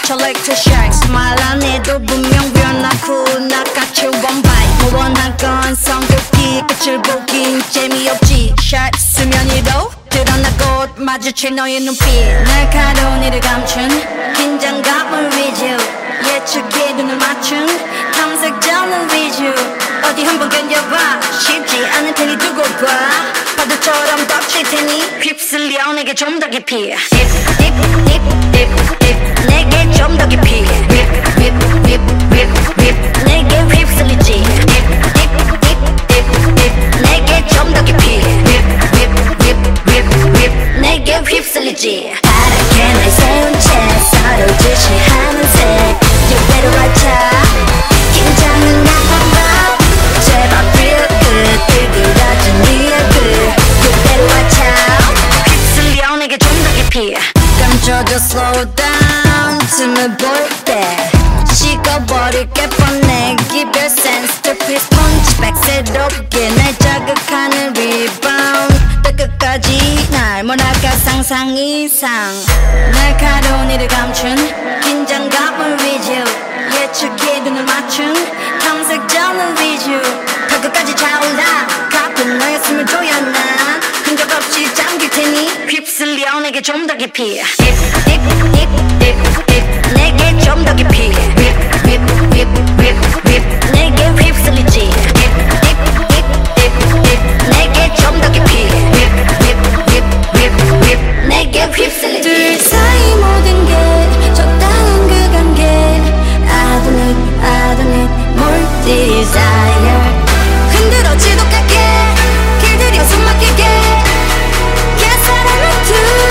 Collector shacks 말 안 해도 분명 변하고 나같이 one bite 뭐 원한 건 성급히 끝을 보긴 재미없지 샷 수면위로 드러나고 마주칠 너의 눈빛 날카로운 이를 감춘 긴장감을 위주 예측해 눈을 맞춘 탐색자는 위주 어디 한번 견뎌봐 쉽지 않을 테니 두고 봐 파도처럼 덮칠 테니 휩쓸려 내게 좀 더 깊이 Dip dip dip dip dip 내게 좀 더 깊이 Whip whip whip whip whip 내게 휩쓸리지 Dip dip dip dip dip 내게 좀 더 깊이 Whip whip whip whip whip 내게 휩쓸리지 파랗게 날 세운 채 서로 주시하는 색 You better watch out 긴장은 나빠봐 제발 real good 일그러진 네 얼굴 You better watch out 휩쓸려 내게 좀 더 깊이 감춰줘 slow down 틈을 볼 때 식어버릴게 뻔해 Give your sense to please punch back 새롭게 날 자극하는 rebound 끝까지 날 몰아가 상상 이상 날카로운 이를 감춘 긴장감을 위주 예측해 눈을 맞춘 탐색자는 위주 더 끝까지 차올라 가쁜 너의 숨을 조여나 흔적 없이 잠길 테니 휩쓸려 내게 좀 더 깊이 Dip dip dip dip dip 내게 좀 더 깊이 Whip whip whip whip whip 내게 휩쓸리지 Dip dip dip dip dip 내게 좀 더 깊이 Whip whip whip whip whip 내게 휩쓸리지 둘 사이 모든 게 적당한 그 관계 I don't need more desire 흔들어 지독하게 길들여 숨 막히게 Yeah 사랑을 do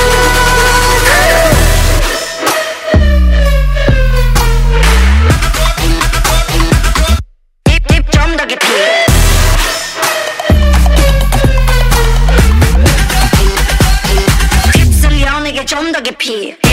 Deep deep 좀 더 깊이 휩쓸려 내게 좀 더 깊이